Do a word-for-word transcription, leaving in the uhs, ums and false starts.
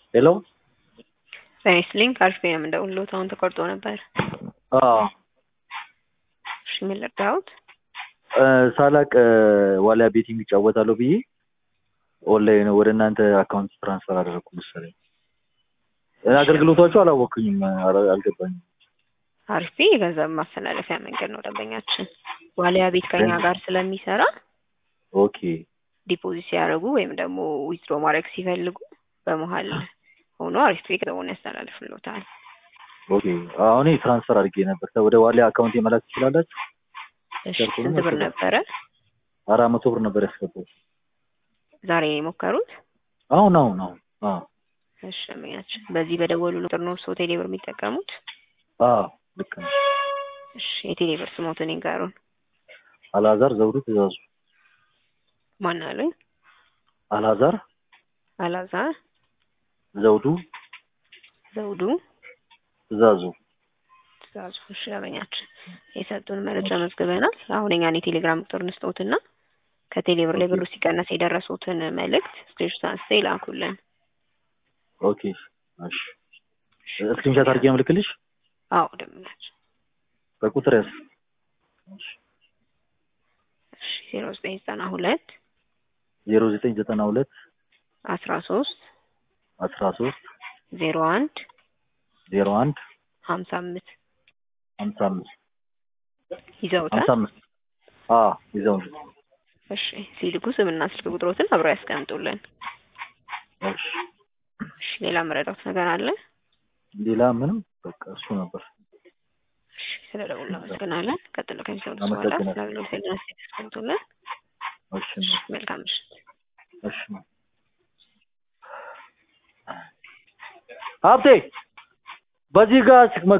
ሄሎ ሬስሊንግ አርፌ ነው እንደውሎት አሁን ተቆርጦ ነበር። አዎ እሺ ምን ልርዳዎት? ሳላቅ ዋሊያ ቤቲንግ ይጫወታለሁ ብዬ ኦንላይን ወደ እናንተ አካውንት ትራንስፈር አደረኩ መሰለኝ። አገልግሎታችሁ አላወኩኝም፣ አልገባኝም። አርፌ የገንዘብ ማስተላለፊያ መንገድ ነው ደንበኛችን ዋሊያ ቤት ከኛ ጋር ስለሚሰራ ኦኬ ዲፖዚት ሲያደርጉ ወይም ደግሞ ዊዝድሮ ማድረግ ሲፈልጉ በመሃል ሆኖ አሪፍ ገንዘቡን ያስተላልፍልዎታል። ኦኬ አሁን ትራንስፈር አድርጌ ነበር ወደ ዋሊያ አካውንት የመላክ ትችላላችሁ? እሺ ስንት ብር ነበረ? አራት መቶ ብር ነበር ያስገባሁት። ዛሬ የሞከሩት? አሁን አሁን አሁን አዎ እሺ ደንበኛችን በዚህ በደወሉ ቁጥር ነው እርስዎ ቴሌ ብር የሚጠቀሙት? አዎ ልክ ነው። እሺ የቴሌ ብር ስሞትን ይንገሩን። አልዓዛር ዘውዱ ትእዛዙ። ማን አሉኝ? አልዓዛር አልዓዛር ዘውዱ ዘውዱ ትእዛዙ። ትእዛዙ። እሺ ደንበኛችን የሰጡን መረጃ መዝግበናል። አሁን እኛን የቴሌግራም ቁጥር እንስጠውትና ከቴሌ ብር ላይ ብሩ ሲቀነስ የደረሱትን መልእክት ስክሪንሾት አንስተው ይላኩልን። ኦኬ እሺ ስክሪንሾት አድርጌ መልክልሽ? አዎ ደንበኛችን በቁጥር ያስ እሺ ዜሮ ዘጠኝ ዘጠና ሁለት ዜሮ ዘጠኝ ዘጠና ሁለት አስራ ሶስት አስራ ሶስት ዜሮ አንድ ዜሮ አንድ ሀምሳ አምስት ሀምሳ አምስት ይዘውታል? ሀምሳ አምስት አዎ ይዘውታል። እሺ ሲልኩ ስምና ስልክ ቁጥሮትን አብረው ያስቀምጡልን። እሺ እሺ ሌላ መረዳት ነገር አለ? ሌላ ምንም በቃ እሱ ነበር። እሺ ስለደውል አመሰግናለን። ቀጥሎ ከሚሰሙት በኋላ ስለደውል ስለደረሰ ያስቀምጡልን። እሺ መልካም ምሽት። እሺ ሀብቴ በዚህ ጋር